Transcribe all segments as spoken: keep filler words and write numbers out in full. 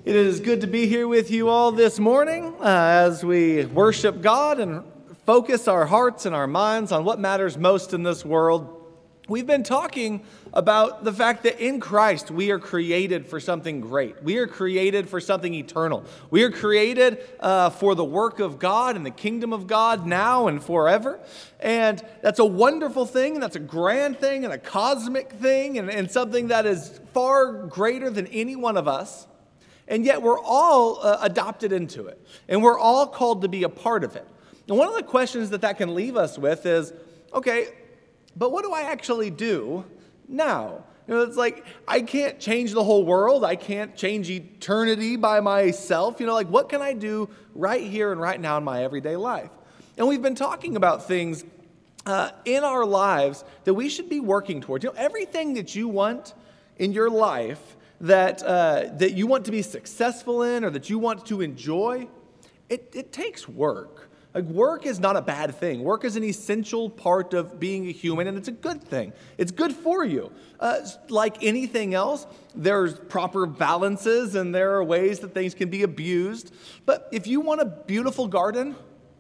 It is good to be here with you all this morning uh, as we worship God and focus our hearts and our minds on what matters most in this world. We've been talking about the fact that in Christ we are created for something great. We are created for something eternal. We are created uh, for the work of God and the kingdom of God now and forever. And that's a wonderful thing, and that's a grand thing, and a cosmic thing, and, and something that is far greater than any one of us. And yet we're all uh, adopted into it, and we're all called to be a part of it. And one of the questions that that can leave us with is, okay, but what do I actually do now? You know, it's like, I can't change the whole world. I can't change eternity by myself. You know, like, what can I do right here and right now in my everyday life? And we've been talking about things uh, in our lives that we should be working towards. You know, everything that you want in your life that uh, that you want to be successful in or that you want to enjoy, it, it takes work. Like, work is not a bad thing. Work is an essential part of being a human, and it's a good thing. It's good for you. Uh, like anything else, there's proper balances, and there are ways that things can be abused. But if you want a beautiful garden,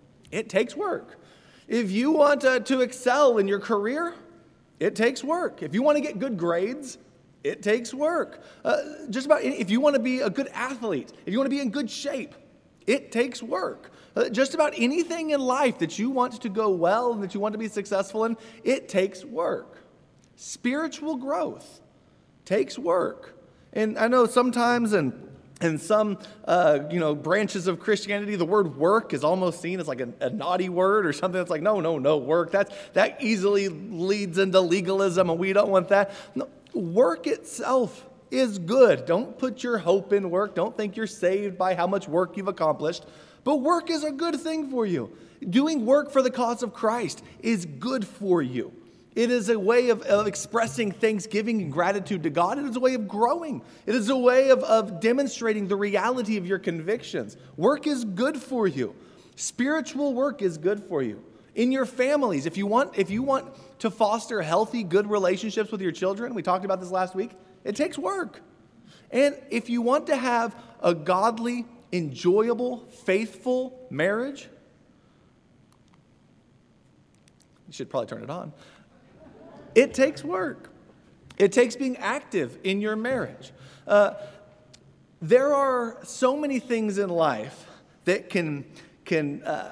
it takes work. If you want uh, to excel in your career, it takes work. If you want to get good grades, it takes work. Uh, just about any, if you want to be a good athlete, if you want to be in good shape, it takes work. Uh, just about anything in life that you want to go well and that you want to be successful in, it takes work. Spiritual growth takes work. And I know sometimes in, in some uh, you know, branches of Christianity, the word work is almost seen as like a, a naughty word or something that's like, no, no, no, work. That's, that easily leads into legalism, and we don't want that. No, work itself is good. Don't put your hope in work. Don't think you're saved by how much work you've accomplished. But work is a good thing for you. Doing work for the cause of Christ is good for you. It is a way of, of expressing thanksgiving and gratitude to God. It is a way of growing. It is a way of, of demonstrating the reality of your convictions. Work is good for you. Spiritual work is good for you. In your families, if you want, if you want to foster healthy, good relationships with your children, we talked about this last week, it takes work. And if you want to have a godly, enjoyable, faithful marriage, you should probably turn it on. It takes work. It takes being active in your marriage. Uh, there are so many things in life that can, can uh,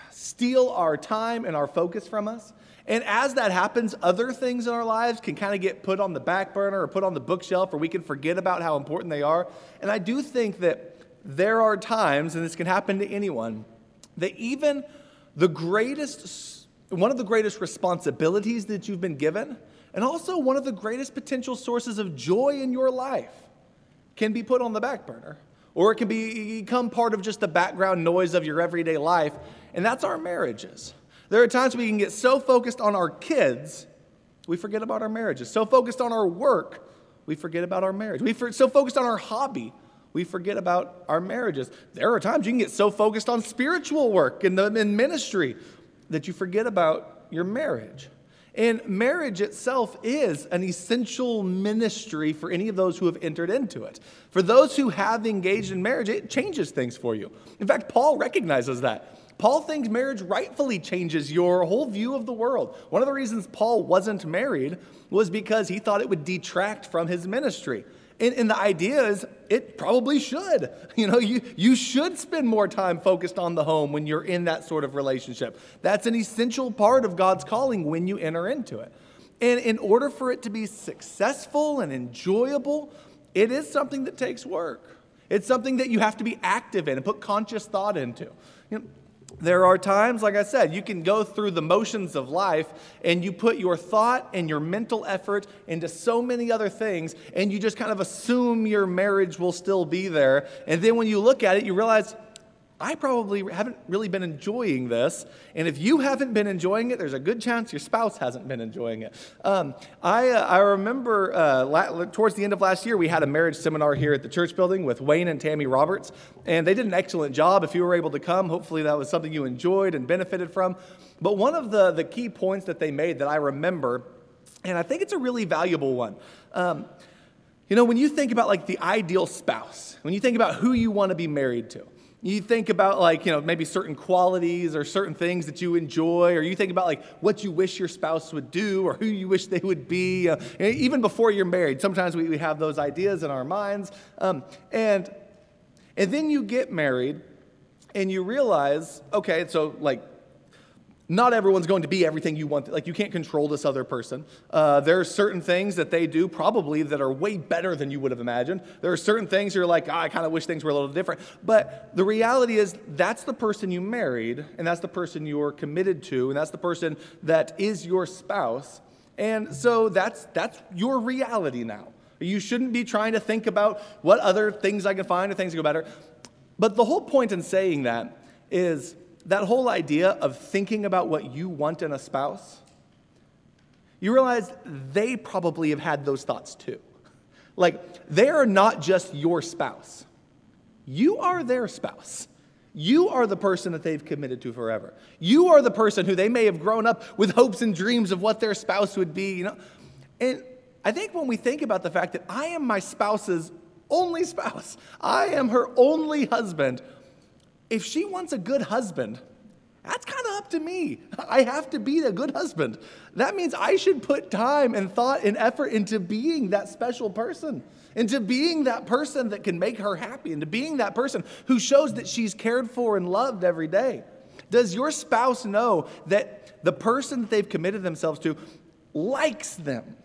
steal our time and our focus from us. And as that happens, other things in our lives can kind of get put on the back burner or put on the bookshelf, or we can forget about how important they are. And I do think that there are times, and this can happen to anyone, that even the greatest, one of the greatest responsibilities that you've been given, and also one of the greatest potential sources of joy in your life, can be put on the back burner. Or it can be, become part of just the background noise of your everyday life, and that's our marriages. There are times we can get so focused on our kids, we forget about our marriages. So focused on our work, we forget about our marriage. We are so focused on our hobby, we forget about our marriages. There are times you can get so focused on spiritual work and in ministry that you forget about your marriage. And marriage itself is an essential ministry for any of those who have entered into it. For those who have engaged in marriage, it changes things for you. In fact, Paul recognizes that. Paul thinks marriage rightfully changes your whole view of the world. One of the reasons Paul wasn't married was because he thought it would detract from his ministry. And, and the idea is it probably should. You know, you, you should spend more time focused on the home when you're in that sort of relationship. That's an essential part of God's calling when you enter into it. And in order for it to be successful and enjoyable, it is something that takes work. It's something that you have to be active in and put conscious thought into. You know, there are times, like I said, you can go through the motions of life and you put your thought and your mental effort into so many other things, and you just kind of assume your marriage will still be there. And then when you look at it, you realize, I probably haven't really been enjoying this. And if you haven't been enjoying it, there's a good chance your spouse hasn't been enjoying it. Um, I uh, I remember uh, la- towards the end of last year, we had a marriage seminar here at the church building with Wayne and Tammy Roberts. And they did an excellent job. If you were able to come, hopefully that was something you enjoyed and benefited from. But one of the, the key points that they made that I remember, and I think it's a really valuable one, um, You know, when you think about like the ideal spouse, when you think about who you want to be married to, you think about like, you know, maybe certain qualities or certain things that you enjoy, or you think about like what you wish your spouse would do or who you wish they would be. Uh, even before you're married, sometimes we, we have those ideas in our minds. Um, and, and then you get married and you realize, okay, so like, not everyone's going to be everything you want. Like, you can't control this other person. Uh, there are certain things that they do probably that are way better than you would have imagined. There are certain things you're like, oh, I kind of wish things were a little different. But the reality is that's the person you married, and that's the person you're committed to, and that's the person that is your spouse. And so that's that's your reality now. You shouldn't be trying to think about what other things I can find or things that go better. But the whole point in saying that is that whole idea of thinking about what you want in a spouse, you realize they probably have had those thoughts too. Like, they are not just your spouse. You are their spouse. You are the person that they've committed to forever. You are the person who they may have grown up with hopes and dreams of what their spouse would be, you know. And I think when we think about the fact that I am my spouse's only spouse, I am her only husband, if she wants a good husband, that's kind of up to me. I have to be a good husband. That means I should put time and thought and effort into being that special person, into being that person that can make her happy, into being that person who shows that she's cared for and loved every day. Does your spouse know that the person that they've committed themselves to likes them,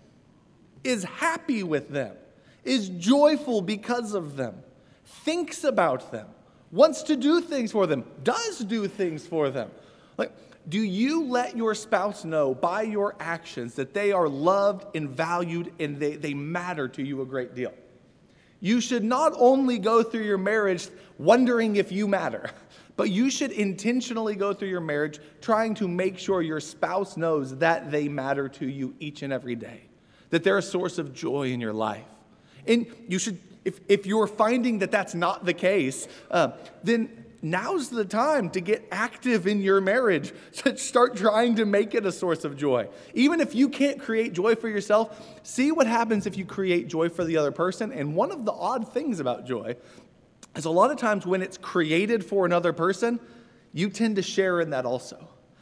is happy with them, is joyful because of them, thinks about them, wants to do things for them, does do things for them? Like, do you let your spouse know by your actions that they are loved and valued and they, they matter to you a great deal? You should not only go through your marriage wondering if you matter, but you should intentionally go through your marriage trying to make sure your spouse knows that they matter to you each and every day, that they're a source of joy in your life. And you should If, if you're finding that that's not the case, uh, then now's the time to get active in your marriage, to start trying to make it a source of joy. Even if you can't create joy for yourself, see what happens if you create joy for the other person. And one of the odd things about joy is a lot of times when it's created for another person, you tend to share in that also.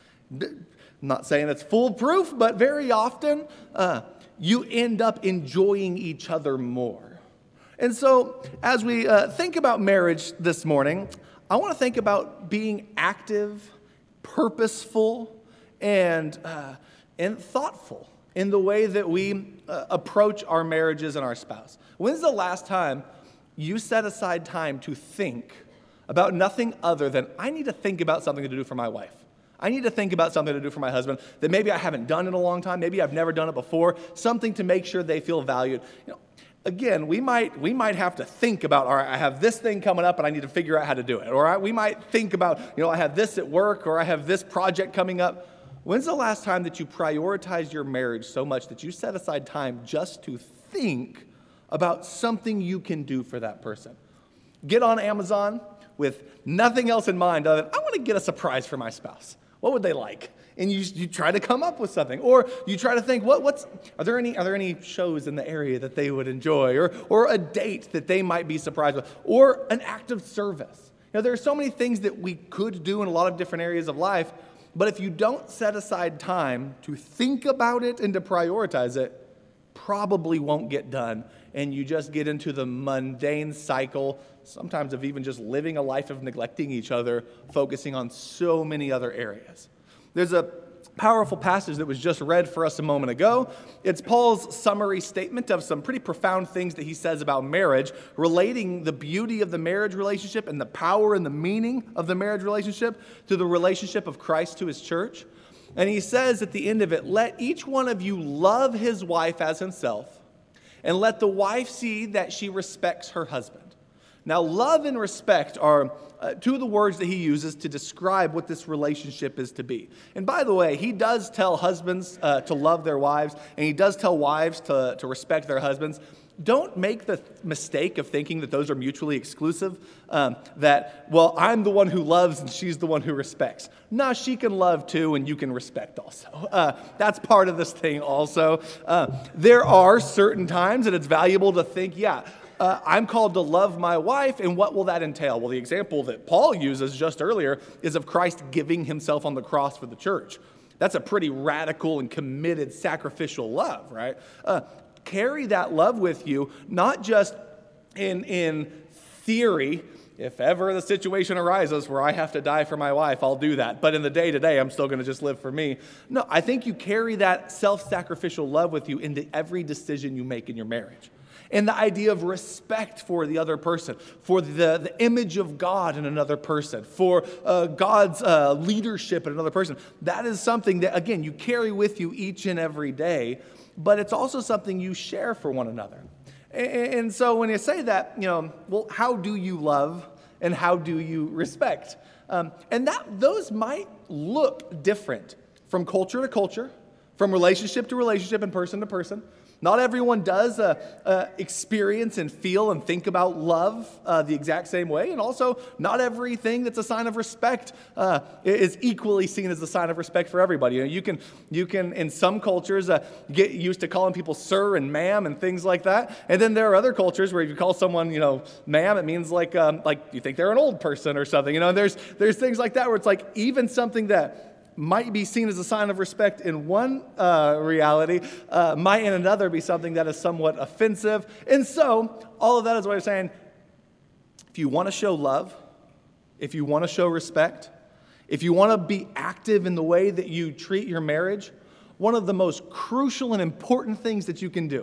I'm not saying it's foolproof, but very often uh, you end up enjoying each other more. And so, as we uh, think about marriage this morning, I want to think about being active, purposeful, and uh, and thoughtful in the way that we uh, approach our marriages and our spouse. When's the last time you set aside time to think about nothing other than, I need to think about something to do for my wife? I need to think about something to do for my husband that maybe I haven't done in a long time, maybe I've never done it before, something to make sure they feel valued. You know, Again, we might we might have to think about, all right, I have this thing coming up and I need to figure out how to do it. Or we might think about, you know, I have this at work or I have this project coming up. When's the last time that you prioritized your marriage so much that you set aside time just to think about something you can do for that person? Get on Amazon with nothing else in mind other than, I want to get a surprise for my spouse. What would they like? And you, you try to come up with something, or you try to think, what, what's are there any are there any shows in the area that they would enjoy, or or a date that they might be surprised with, or an act of service. You know, there are so many things that we could do in a lot of different areas of life, but if you don't set aside time to think about it and to prioritize it, probably won't get done, and you just get into the mundane cycle, sometimes of even just living a life of neglecting each other, focusing on so many other areas. There's a powerful passage that was just read for us a moment ago. It's Paul's summary statement of some pretty profound things that he says about marriage, relating the beauty of the marriage relationship and the power and the meaning of the marriage relationship to the relationship of Christ to his church. And he says at the end of it, let each one of you love his wife as himself, and let the wife see that she respects her husband. Now, love and respect are uh, two of the words that he uses to describe what this relationship is to be. And by the way, he does tell husbands uh, to love their wives, and he does tell wives to, to respect their husbands. don't make the mistake of thinking that those are mutually exclusive, um, that, well, I'm the one who loves and she's the one who respects. No, she can love too and you can respect also. Uh, that's part of this thing also. Uh, there are certain times that it's valuable to think, yeah, Uh, I'm called to love my wife, and what will that entail? Well, the example that Paul uses just earlier is of Christ giving himself on the cross for the church. That's a pretty radical and committed sacrificial love, right? Uh, carry that love with you, not just in, in theory. If ever the situation arises where I have to die for my wife, I'll do that. But in the day-to-day, I'm still going to just live for me. No, I think you carry that self-sacrificial love with you into every decision you make in your marriage. And the idea of respect for the other person, for the, the image of God in another person, for uh, God's uh, leadership in another person. That is something that, again, you carry with you each and every day, but it's also something you share for one another. And, and so when you say that, you know, well, how do you love and how do you respect? Um, and that those might look different from culture to culture, from relationship to relationship and person to person. Not everyone does uh, uh, experience and feel and think about love uh, the exact same way. And also, not everything that's a sign of respect uh, is equally seen as a sign of respect for everybody. You know, you can, you can in some cultures, uh, get used to calling people sir and ma'am and things like that. And then there are other cultures where if you call someone, you know, ma'am, it means like, um, like you think they're an old person or something. You know, there's, there's things like that where it's like even something that might be seen as a sign of respect in one uh, reality, uh, might in another be something that is somewhat offensive. And so, all of that is what I'm saying. If you want to show love, if you want to show respect, if you want to be active in the way that you treat your marriage, one of the most crucial and important things that you can do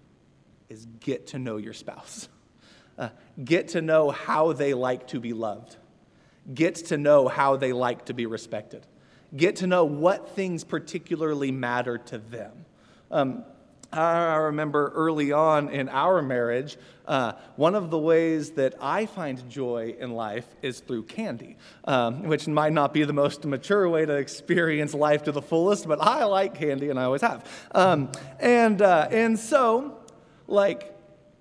is get to know your spouse. Uh, get to know how they like to be loved. Get to know how they like to be respected. Get to know what things particularly matter to them. Um, I remember early on in our marriage, uh, one of the ways that I find joy in life is through candy, um, which might not be the most mature way to experience life to the fullest, but I like candy and I always have. Um, and uh, and so, like,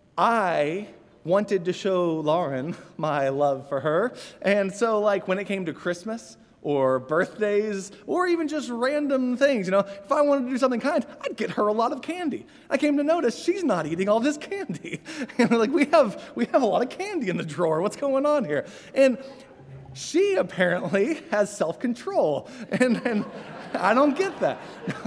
I wanted to show Lauren my love for her, and so, like, when it came to Christmas, or birthdays, or even just random things. You know, if I wanted to do something kind, I'd get her a lot of candy. I came to notice she's not eating all this candy. And like, we have we have a lot of candy in the drawer. What's going on here? And she apparently has self-control. And, and I don't get that.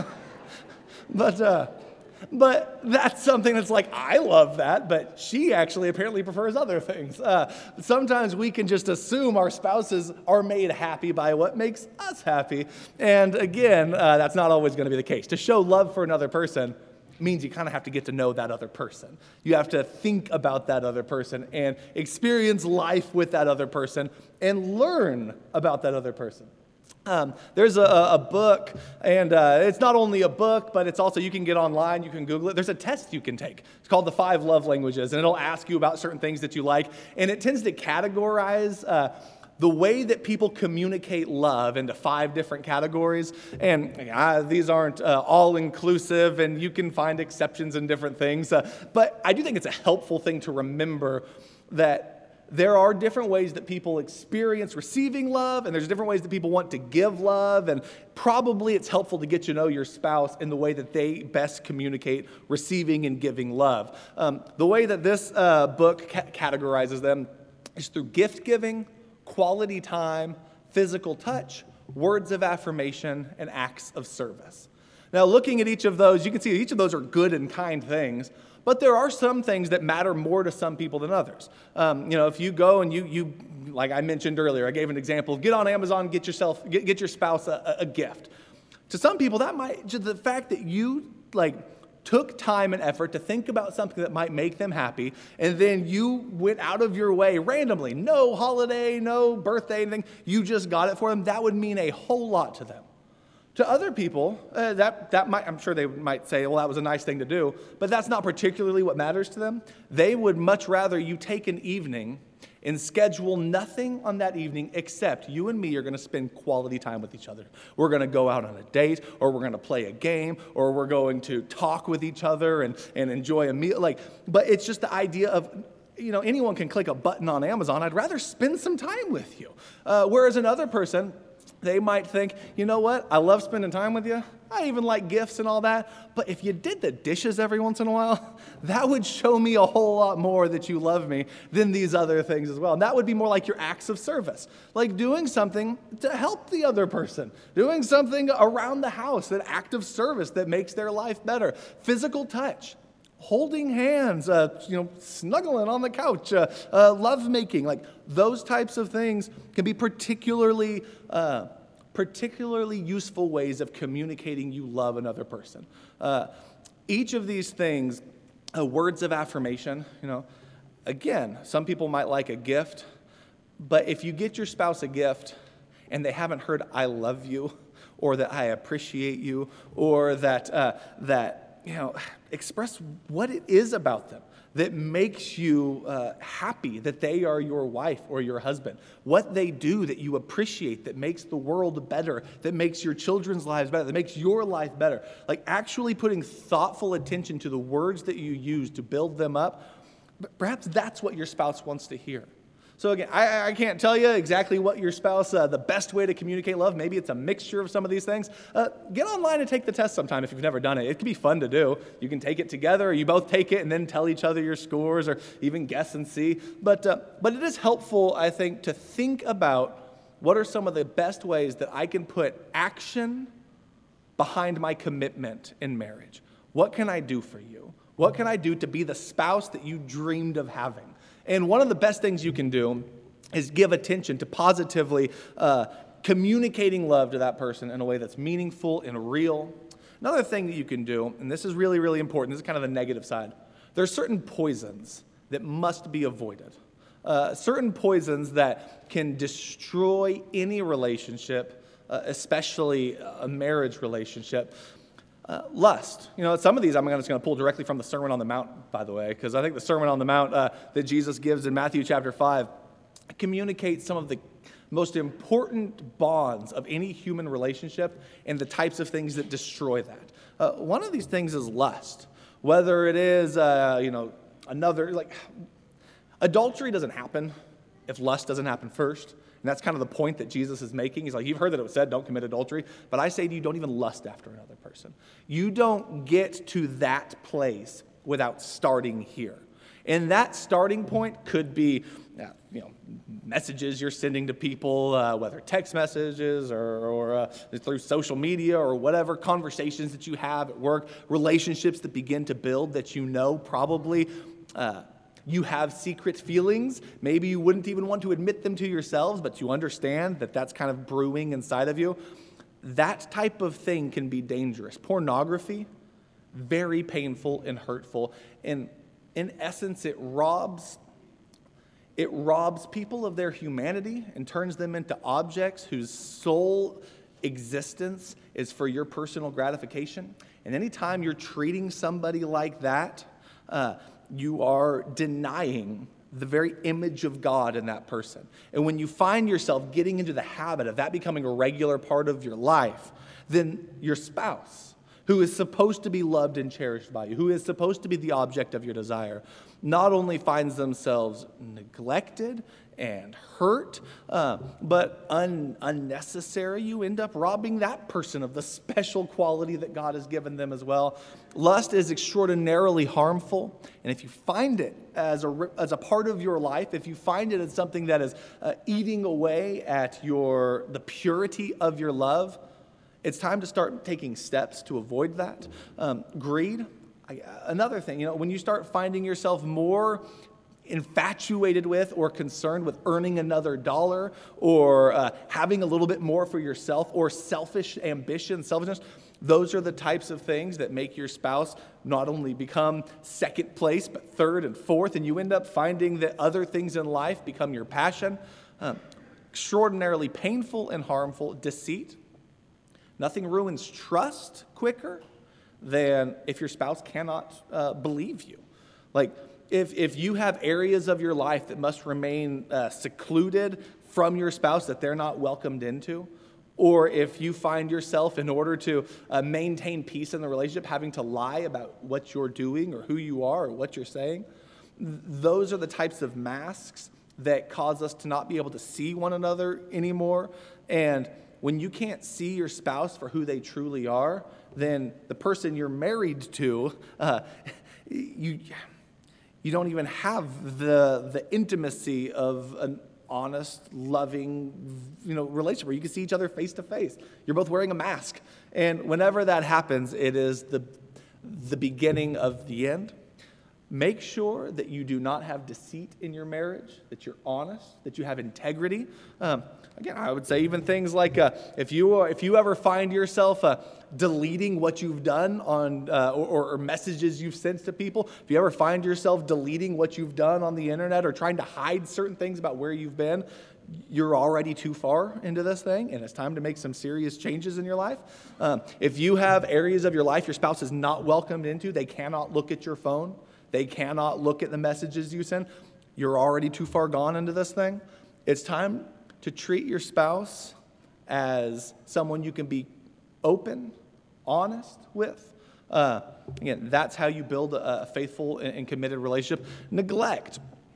but, uh, But that's something that's like, I love that, but she actually apparently prefers other things. Uh, sometimes we can just assume our spouses are made happy by what makes us happy. And again, uh, that's not always going to be the case. To show love for another person means you kind of have to get to know that other person. You have to think about that other person and experience life with that other person and learn about that other person. Um, there's a, a book, and uh, it's not only a book, but it's also, you can get online, you can Google it. There's a test you can take. It's called the Five Love Languages, and it'll ask you about certain things that you like, and it tends to categorize uh, the way that people communicate love into five different categories. And uh, these aren't uh, all-inclusive, and you can find exceptions in different things, uh, but I do think it's a helpful thing to remember that there are different ways that people experience receiving love, and there's different ways that people want to give love, and probably it's helpful to get to know your spouse in the way that they best communicate receiving and giving love. Um, the way that this uh, book ca- categorizes them is through gift giving, quality time, physical touch, words of affirmation, and acts of service. Now, looking at each of those, you can see each of those are good and kind things, but there are some things that matter more to some people than others. Um, you know, if you go and you, you, like I mentioned earlier, I gave an example, get on Amazon, get yourself, get, get your spouse a, a gift. To some people, that might, just the fact that you, like, took time and effort to think about something that might make them happy, and then you went out of your way randomly, no holiday, no birthday, anything, you just got it for them, that would mean a whole lot to them. To other people, uh, that, that might, I'm sure they might say, well, that was a nice thing to do, but that's not particularly what matters to them. They would much rather you take an evening and schedule nothing on that evening except you and me are going to spend quality time with each other. We're going to go out on a date, or we're going to play a game, or we're going to talk with each other and, and enjoy a meal. Like, but it's just the idea of, you know, anyone can click a button on Amazon. I'd rather spend some time with you. Uh, whereas another person, they might think, you know what, I love spending time with you. I even like gifts and all that. But if you did the dishes every once in a while, that would show me a whole lot more that you love me than these other things as well. And that would be more like your acts of service, like doing something to help the other person, doing something around the house, an act of service that makes their life better. Physical touch, holding hands, uh, you know, snuggling on the couch, uh, uh, lovemaking, like those types of things can be particularly uh, particularly useful ways of communicating you love another person. Uh, each of these things, uh, words of affirmation, you know, again, some people might like a gift, but if you get your spouse a gift and they haven't heard "I love you," or that "I appreciate you," or that uh, that you know, express what it is about them that makes you uh, happy that they are your wife or your husband, what they do that you appreciate, that makes the world better, that makes your children's lives better, that makes your life better. Like actually putting thoughtful attention to the words that you use to build them up, perhaps that's what your spouse wants to hear. So again, I, I can't tell you exactly what your spouse, uh, the best way to communicate love. Maybe it's a mixture of some of these things. Uh, get online and take the test sometime if you've never done it. It can be fun to do. You can take it together, or you both take it and then tell each other your scores, or even guess and see. But, uh, but it is helpful, I think, to think about what are some of the best ways that I can put action behind my commitment in marriage. What can I do for you? What can I do to be the spouse that you dreamed of having? And one of the best things you can do is give attention to positively uh, communicating love to that person in a way that's meaningful and real. Another thing that you can do, and this is really, really important, this is kind of the negative side. There are certain poisons that must be avoided. Uh, certain poisons that can destroy any relationship, uh, especially a marriage relationship. Uh, lust. You know, some of these I'm just going to pull directly from the Sermon on the Mount, by the way, because I think the Sermon on the Mount uh, that Jesus gives in Matthew chapter five communicates some of the most important bonds of any human relationship and the types of things that destroy that. Uh, one of these things is lust. Whether it is, uh, you know, another, like, adultery doesn't happen if lust doesn't happen first. And that's kind of the point that Jesus is making. He's like, you've heard that it was said, don't commit adultery. But I say to you, don't even lust after another person. You don't get to that place without starting here. And that starting point could be, you know, messages you're sending to people, uh, whether text messages or, or uh, through social media or whatever, conversations that you have at work, relationships that begin to build that you know probably uh, you have secret feelings. Maybe you wouldn't even want to admit them to yourselves, but you understand that that's kind of brewing inside of you. That type of thing can be dangerous. Pornography, very painful and hurtful. And in essence, it robs, it robs people of their humanity and turns them into objects whose sole existence is for your personal gratification. And anytime you're treating somebody like that, uh, you are denying the very image of God in that person. And when you find yourself getting into the habit of that becoming a regular part of your life, then your spouse, who is supposed to be loved and cherished by you, who is supposed to be the object of your desire, not only finds themselves neglected and hurt, uh, but un- unnecessary. You end up robbing that person of the special quality that God has given them as well. Lust is extraordinarily harmful, and if you find it as a, as a part of your life, if you find it as something that is uh, eating away at your the purity of your love, it's time to start taking steps to avoid that. Um, greed, I, another thing, you know, when you start finding yourself more infatuated with or concerned with earning another dollar or uh, having a little bit more for yourself or selfish ambition, selfishness, those are the types of things that make your spouse not only become second place, but third and fourth, and you end up finding that other things in life become your passion. Um, extraordinarily painful and harmful. Deceit. Nothing ruins trust quicker than if your spouse cannot uh, believe you. Like, if, if you have areas of your life that must remain uh, secluded from your spouse that they're not welcomed into, or if you find yourself, in order to uh, maintain peace in the relationship, having to lie about what you're doing or who you are or what you're saying, th- those are the types of masks that cause us to not be able to see one another anymore. And when you can't see your spouse for who they truly are, then the person you're married to, uh, you you don't even have the the intimacy of an honest, loving, you know, relationship where you can see each other face to face. You're both wearing a mask, and whenever that happens, it is the the beginning of the end. Make sure that you do not have deceit in your marriage, that you're honest, that you have integrity. Um, again, I would say even things like uh, if you are, if you ever find yourself uh, deleting what you've done on uh, or, or messages you've sent to people, if you ever find yourself deleting what you've done on the internet or trying to hide certain things about where you've been, you're already too far into this thing, and it's time to make some serious changes in your life. Um, if you have areas of your life your spouse is not welcomed into, they cannot look at your phone, they cannot look at the messages you send, you're already too far gone into this thing. It's time to treat your spouse as someone you can be open, honest with. Uh, again, that's how you build a, a faithful and committed relationship. Neglect,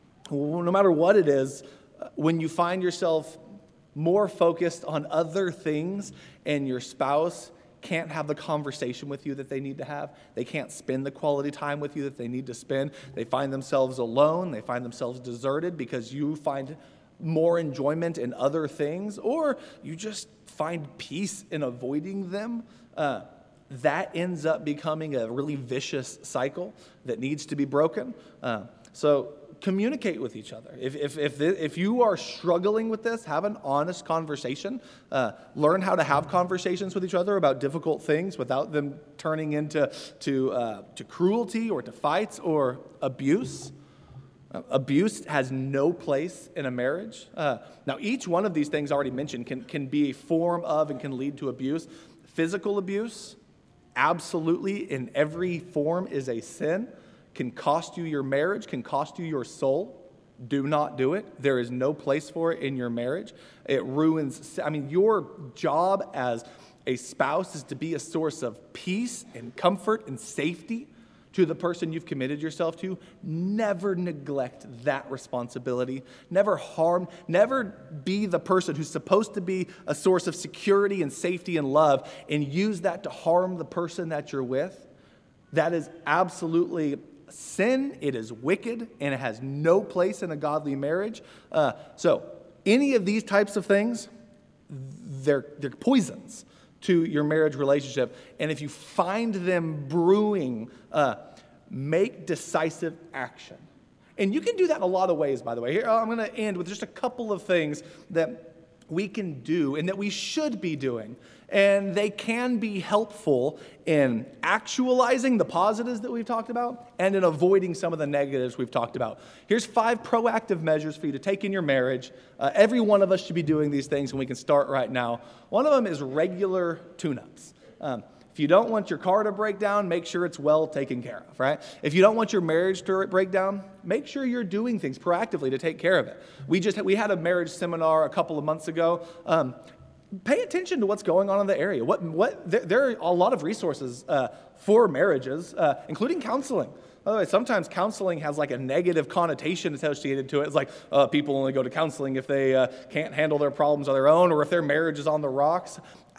no matter what it is, when you find yourself more focused on other things and your spouse can't have the conversation with you that they need to have, they can't spend the quality time with you that they need to spend, they find themselves alone, they find themselves deserted because you find more enjoyment in other things, or you just find peace in avoiding them, uh, that ends up becoming a really vicious cycle that needs to be broken. Uh, so communicate with each other. If if if, th- if you are struggling with this, have an honest conversation. Uh, learn how to have conversations with each other about difficult things without them turning into to uh, to cruelty or to fights or abuse. Uh, abuse has no place in a marriage. Uh, now, each one of these things already mentioned can can be a form of and can lead to abuse. Physical abuse, absolutely, in every form, is a sin. Can cost you your marriage, can cost you your soul. Do not do it. There is no place for it in your marriage. It ruins, I mean, your job as a spouse is to be a source of peace and comfort and safety to the person you've committed yourself to. Never neglect that responsibility. Never harm, never be the person who's supposed to be a source of security and safety and love and use that to harm the person that you're with. That is absolutely sin, it is wicked, and it has no place in a godly marriage. Uh, so any of these types of things, they're, they're poisons to your marriage relationship. And if you find them brewing, uh, make decisive action. And you can do that in a lot of ways, by the way. Here, I'm going to end with just a couple of things that we can do and that we should be doing. And they can be helpful in actualizing the positives that we've talked about and in avoiding some of the negatives we've talked about. Here's five proactive measures for you to take in your marriage. Uh, every one of us should be doing these things, and we can start right now. One of them is regular tune-ups. Um, If you don't want your car to break down, make sure it's well taken care of, right? If you don't want your marriage to break down, make sure you're doing things proactively to take care of it. We just we had a marriage seminar a couple of months ago. Um, pay attention to what's going on in the area. What what there, there are a lot of resources uh, for marriages, uh, including counseling. By the way, sometimes counseling has like a negative connotation associated to it. It's like uh, people only go to counseling if they uh, can't handle their problems on their own or if their marriage is on the rocks. I,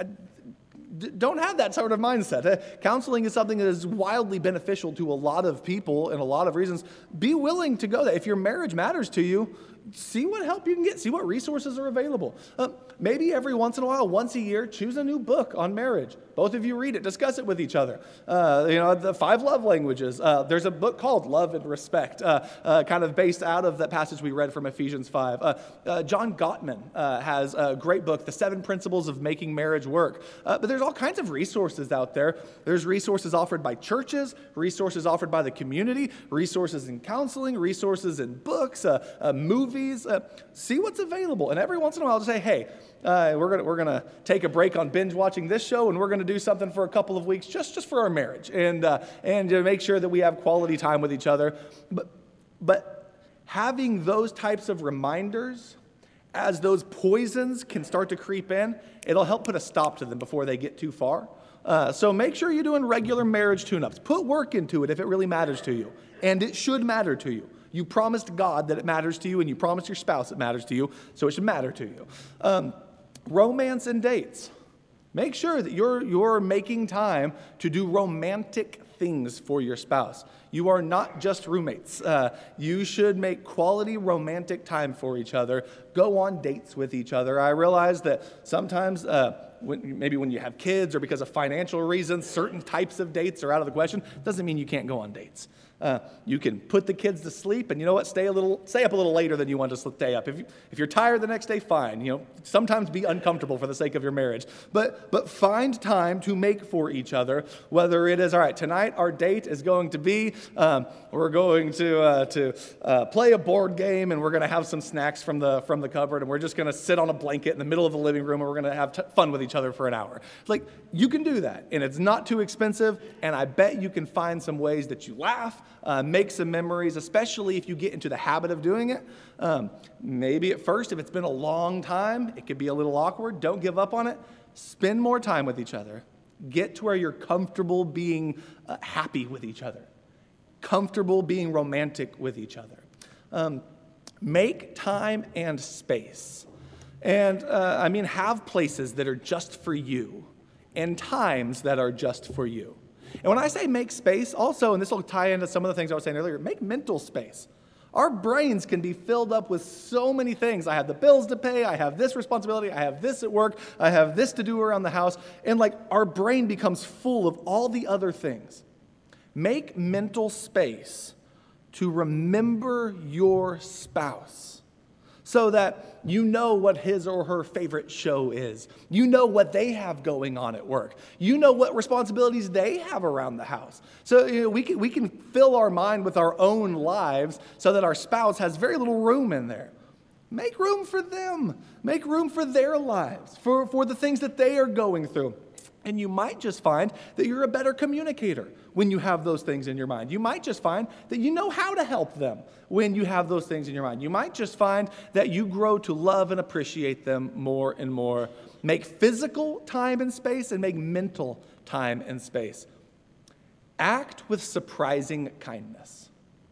Don't have that sort of mindset. Counseling is something that is wildly beneficial to a lot of people and a lot of reasons. Be willing to go there. If your marriage matters to you, see what help you can get. See what resources are available. Uh, maybe every once in a while, once a year, choose a new book on marriage. Both of you read it. Discuss it with each other. Uh, you know, the five love languages. Uh, there's a book called Love and Respect, uh, uh, kind of based out of that passage we read from Ephesians five. Uh, uh, John Gottman uh, has a great book, The Seven Principles of Making Marriage Work. Uh, but there's all kinds of resources out there. There's resources offered by churches, resources offered by the community, resources in counseling, resources in books, uh, uh, movies. Uh, see what's available. And every once in a while, just say, hey, uh, we're gonna we're gonna take a break on binge watching this show, and we're gonna do something for a couple of weeks, just just for our marriage, and uh, and to make sure that we have quality time with each other. But But having those types of reminders, as those poisons can start to creep in, it'll help put a stop to them before they get too far. Uh, so make sure you're doing regular marriage tune-ups. Put work into it if it really matters to you. And it should matter to you. You promised God that it matters to you, and you promised your spouse it matters to you, so it should matter to you. Um, romance and dates. Make sure that you're, you're making time to do romantic things for your spouse. You are not just roommates. Uh, you should make quality romantic time for each other. Go on dates with each other. I realize that sometimes, uh, when, maybe when you have kids or because of financial reasons, certain types of dates are out of the question. Doesn't mean you can't go on dates. Uh, you can put the kids to sleep, and you know what? Stay a little, stay up a little later than you want to stay up. If you, if you're tired the next day, fine. You know, sometimes be uncomfortable for the sake of your marriage, but but find time to make for each other. Whether it is, all right, tonight our date is going to be um, we're going to uh, to uh, play a board game, and we're going to have some snacks from the from the cupboard, and we're just going to sit on a blanket in the middle of the living room, and we're going to have t- fun with each other for an hour. Like, you can do that, and it's not too expensive, and I bet you can find some ways that you laugh. Uh, make some memories, especially if you get into the habit of doing it. Um, maybe at first, if it's been a long time, it could be a little awkward. Don't give up on it. Spend more time with each other. Get to where you're comfortable being uh, happy with each other, comfortable being romantic with each other. Um, make time and space. And uh, I mean, have places that are just for you and times that are just for you. And when I say make space, also, and this will tie into some of the things I was saying earlier, make mental space. Our brains can be filled up with so many things. I have the bills to pay, I have this responsibility, I have this at work, I have this to do around the house, and like our brain becomes full of all the other things. Make mental space to remember your spouse, so that you know what his or her favorite show is. You know what they have going on at work. You know what responsibilities they have around the house. So you know, we can, we can fill our mind with our own lives so that our spouse has very little room in there. Make room for them. Make room for their lives, for, for the things that they are going through. And you might just find that you're a better communicator when you have those things in your mind. You might just find that you know how to help them when you have those things in your mind. You might just find that you grow to love and appreciate them more and more. Make physical time and space and make mental time and space. Act with surprising kindness.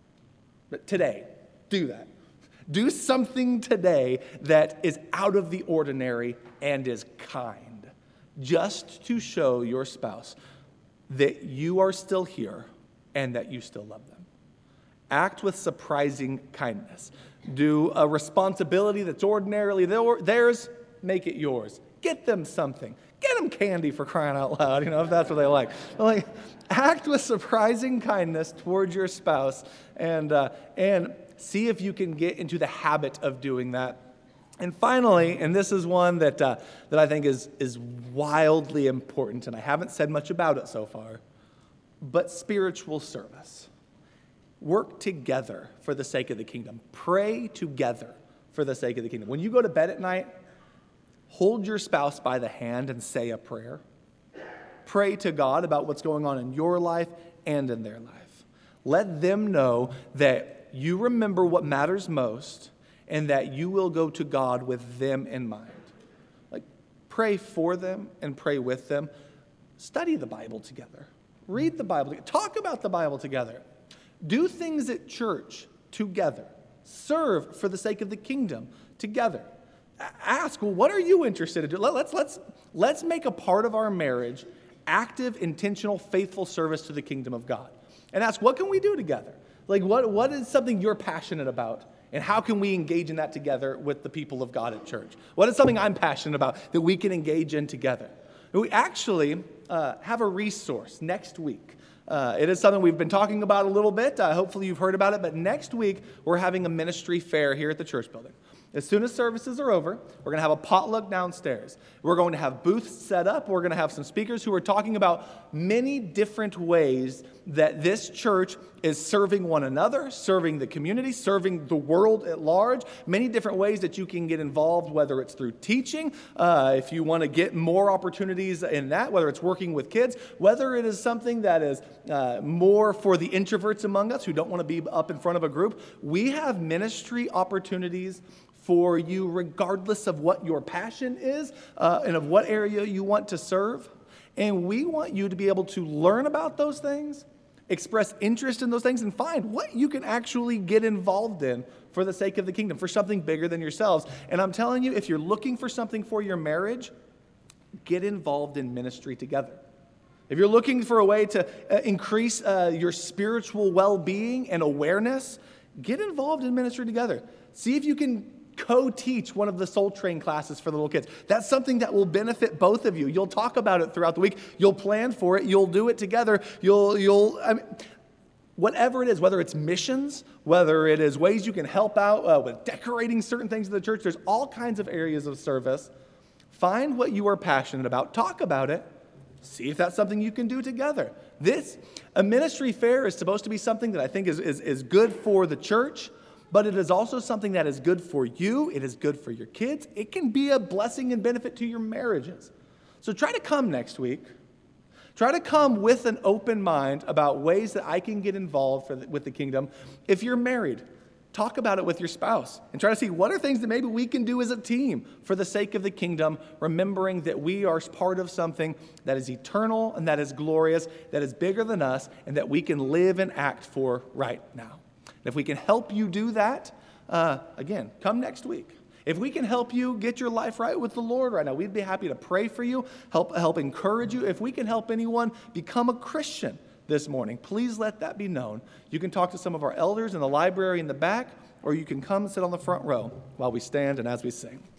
But today, do that. Do something today that is out of the ordinary and is kind, just to show your spouse that you are still here and that you still love them. Act with surprising kindness. Do a responsibility that's ordinarily theirs, make it yours. Get them something. Get them candy, for crying out loud, you know, if that's what they like. Like, act with surprising kindness towards your spouse, and uh, and see if you can get into the habit of doing that. And finally, and this is one that uh, that I think is is wildly important, and I haven't said much about it so far, but spiritual service. Work together for the sake of the kingdom. Pray together for the sake of the kingdom. When you go to bed at night, hold your spouse by the hand and say a prayer. Pray to God about what's going on in your life and in their life. Let them know that you remember what matters most and that you will go to God with them in mind. Like, pray for them and pray with them. Study the Bible together. Read the Bible together. Talk about the Bible together. Do things at church together. Serve for the sake of the kingdom together. Ask, well, what are you interested in? Let's, let's, let's make a part of our marriage active, intentional, faithful service to the kingdom of God. And ask, what can we do together? Like, what, what is something you're passionate about? And how can we engage in that together with the people of God at church? What is something I'm passionate about that we can engage in together? And we actually uh, have a resource next week. Uh, it is something we've been talking about a little bit. Uh, hopefully you've heard about it. But next week, we're having a ministry fair here at the church building. As soon as services are over, we're going to have a potluck downstairs. We're going to have booths set up. We're going to have some speakers who are talking about many different ways that this church is serving one another, serving the community, serving the world at large. Many different ways that you can get involved, whether it's through teaching, uh, if you want to get more opportunities in that, whether it's working with kids, whether it is something that is uh, more for the introverts among us who don't want to be up in front of a group. We have ministry opportunities for you regardless of what your passion is uh, and of what area you want to serve. And we want you to be able to learn about those things, express interest in those things, and find what you can actually get involved in for the sake of the kingdom, for something bigger than yourselves. And I'm telling you, if you're looking for something for your marriage, get involved in ministry together. If you're looking for a way to uh, increase uh, your spiritual well-being and awareness, get involved in ministry together. See if you can co-teach one of the Soul Train classes for the little kids. That's something that will benefit both of you. You'll talk about it throughout the week. You'll plan for it. You'll do it together. You'll, you'll, I mean, whatever it is, whether it's missions, whether it is ways you can help out uh, with decorating certain things in the church, there's all kinds of areas of service. Find what you are passionate about. Talk about it. See if that's something you can do together. This, a ministry fair is supposed to be something that I think is, is, is good for the church, but it is also something that is good for you. It is good for your kids. It can be a blessing and benefit to your marriages. So try to come next week. Try to come with an open mind about ways that I can get involved for the, with the kingdom. If you're married, talk about it with your spouse and try to see what are things that maybe we can do as a team for the sake of the kingdom, remembering that we are part of something that is eternal and that is glorious, that is bigger than us, and that we can live and act for right now. If we can help you do that, uh, again, come next week. If we can help you get your life right with the Lord right now, we'd be happy to pray for you, help, help encourage you. If we can help anyone become a Christian this morning, please let that be known. You can talk to some of our elders in the library in the back, or you can come and sit on the front row while we stand and as we sing.